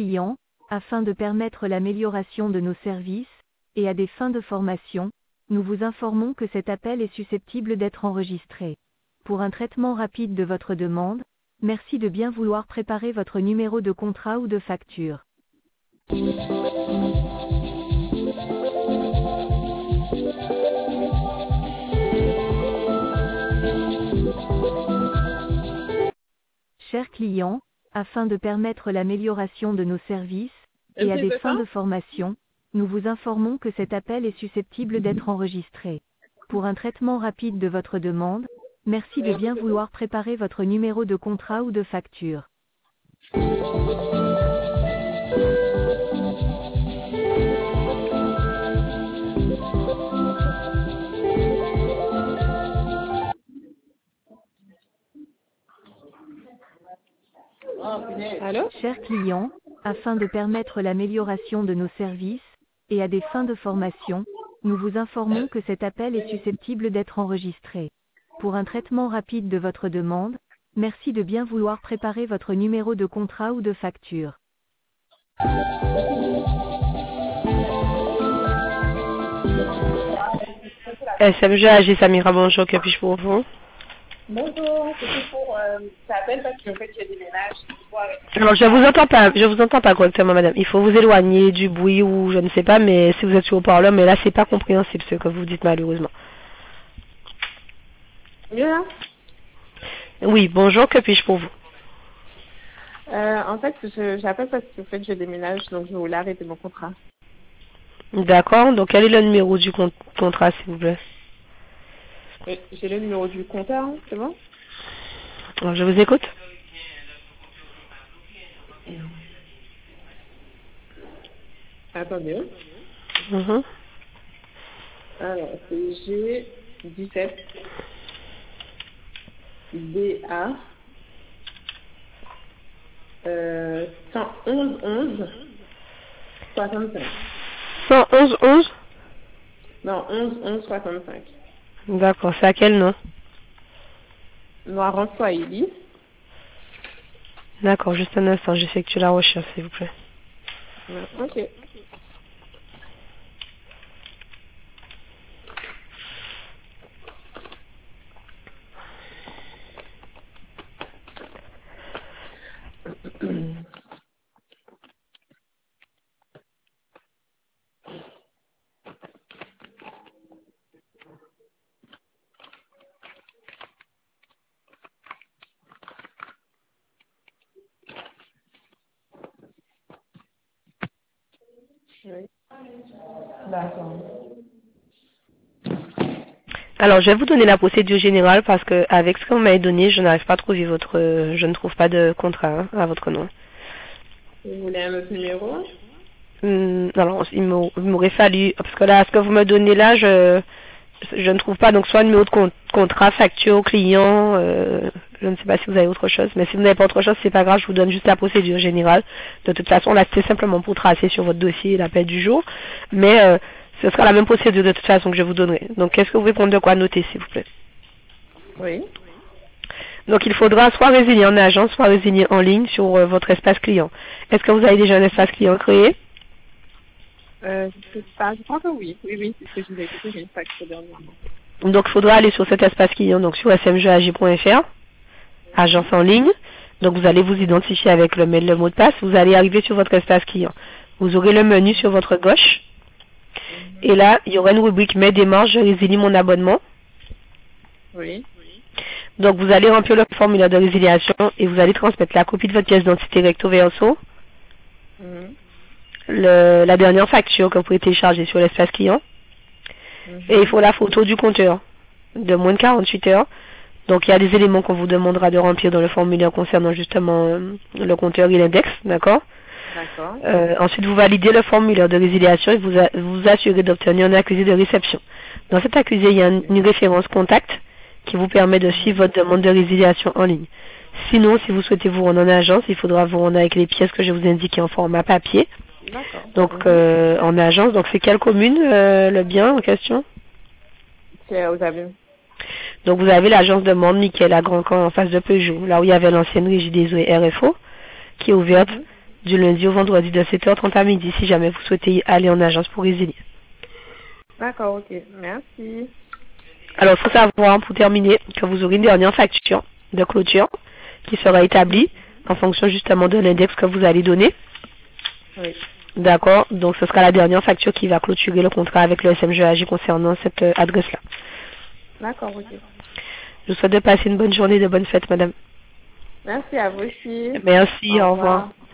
client, afin de permettre l'amélioration de nos services, et à des fins de formation, nous vous informons que cet appel est susceptible d'être enregistré. Pour un traitement rapide de votre demande, merci de bien vouloir préparer votre numéro de contrat ou de facture. Chers clients, afin de permettre l'amélioration de nos services, et à des fins de formation, nous vous informons que cet appel est susceptible d'être enregistré. Pour un traitement rapide de votre demande, merci de bien vouloir préparer votre numéro de contrat ou de facture. Allô? Chers clients, afin de permettre l'amélioration de nos services, et à des fins de formation, nous vous informons que cet appel est susceptible d'être enregistré. Pour un traitement rapide de votre demande, merci de bien vouloir préparer votre numéro de contrat ou de facture. SMG AG Samira, bonjour, que puis-je pour vous? Bonjour, c'était pour t'appelle parce qu'en fait j'ai déménage. Alors je vous entends pas correctement madame. Il faut vous éloigner du bruit ou je ne sais pas, mais si vous êtes sur haut-parleur, mais là c'est pas compréhensible ce que vous dites malheureusement. Mieux là? Oui, bonjour, que puis-je pour vous? En fait, j'appelle parce qu'en fait je déménage, donc je voulais arrêter mon contrat. D'accord, donc quel est le numéro du contrat s'il vous plaît? J'ai le numéro du compteur, hein, c'est bon? Alors, je vous écoute. Attendez. Mhm. Alors, c'est G17 BA 111 11 65. 111 11? Non, 11 11 65. D'accord, c'est à quel nom? Noirant Swahili. D'accord, juste un instant, j'effectue la recherche s'il vous plaît. Ok. Oui. D'accord. Alors, je vais vous donner la procédure générale parce que avec ce que vous m'avez donné, je n'arrive pas à trouver je ne trouve pas de contrat à votre nom. Vous voulez un autre numéro? Alors, il m'aurait fallu, parce que là, ce que vous me donnez là, je ne trouve pas, donc soit un numéro de contrat, facture, client, je ne sais pas si vous avez autre chose, mais si vous n'avez pas autre chose, c'est pas grave, je vous donne juste la procédure générale. De toute façon, là, c'est simplement pour tracer sur votre dossier l'appel du jour, mais ce sera la même procédure de toute façon que je vous donnerai. Donc, qu'est-ce que vous pouvez prendre de quoi noter, s'il vous plaît? Oui. Donc, il faudra soit résilier en agence, soit résilier en ligne sur votre espace client. Est-ce que vous avez déjà un espace client créé? Je crois que oui. Oui, c'est ce que je vous ai écouté, j'ai une facture dernièrement. Donc, il faudra aller sur cet espace client, donc sur smgag.fr, agence en ligne. Donc, vous allez vous identifier avec le mail, le mot de passe. Vous allez arriver sur votre espace client. Vous aurez le menu sur votre gauche. Et là, il y aura une rubrique Mes démarches, je résilie mon abonnement. Oui. Donc, vous allez remplir le formulaire de résiliation et vous allez transmettre la copie de votre pièce d'identité recto verso, la dernière facture que vous pouvez télécharger sur l'espace client. Et il faut la photo du compteur de moins de 48 heures. Donc, il y a des éléments qu'on vous demandera de remplir dans le formulaire concernant justement le compteur et l'index, d'accord? D'accord. Ensuite, vous validez le formulaire de résiliation et vous assurez d'obtenir un accusé de réception. Dans cet accusé, il y a une référence contact qui vous permet de suivre votre demande de résiliation en ligne. Sinon, si vous souhaitez vous rendre en agence, il faudra vous rendre avec les pièces que je vous indique en format papier. D'accord. Donc, en agence, donc c'est quelle commune le bien en question? C'est aux Abîmes. Donc, vous avez l'agence de Mont-Nickel à Grand Camp en face de Peugeot, là où il y avait l'ancienne régie des eaux et RFO, qui est ouverte du lundi au vendredi de 7h30 à midi si jamais vous souhaitez aller en agence pour résilier. D'accord, ok. Merci. Alors, il faut savoir, pour terminer, que vous aurez une dernière facture de clôture qui sera établie en fonction justement de l'index que vous allez donner. Oui. D'accord. Donc, ce sera la dernière facture qui va clôturer le contrat avec le SMGAJ concernant cette adresse-là. D'accord, ok. Je vous souhaite de passer une bonne journée, de bonnes fêtes, madame. Merci à vous aussi. Merci, au revoir.